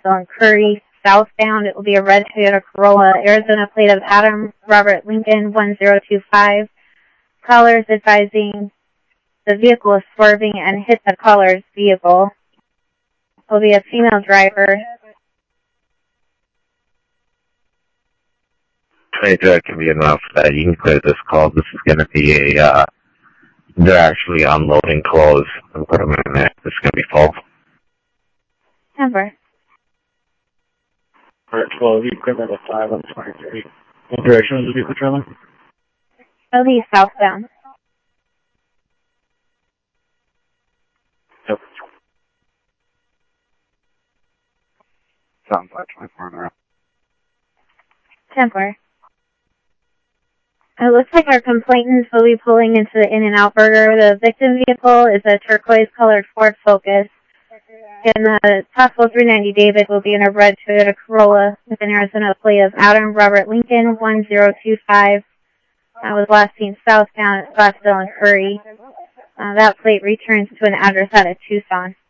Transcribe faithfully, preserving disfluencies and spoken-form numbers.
Scottsdale and Curry. Southbound, it will be a red Toyota Corolla, Arizona plate of Adam Robert Lincoln one zero two five. Callers advising the vehicle is swerving and hit the caller's vehicle. It will be a female driver. Hey, that can be enough. Uh, you can clear this call. This is going to be a, uh, they're actually unloading clothes and put them in there. This is going to be full. Number. Alright, twelve, you equipment at five on twenty-three. What direction is the vehicle traveling? It will be southbound. Yep. Sounds like twenty-four in a row. Templar. It looks like our complainants will be pulling into the In-N-Out Burger. The victim vehicle is a turquoise-colored Ford Focus. And the possible three ninety David will be in a red Toyota Corolla with an Arizona plate of Adam Robert Lincoln one zero two five. That was last seen southbound at Scottsdale and Curry. Uh, that plate returns to an address out of Tucson.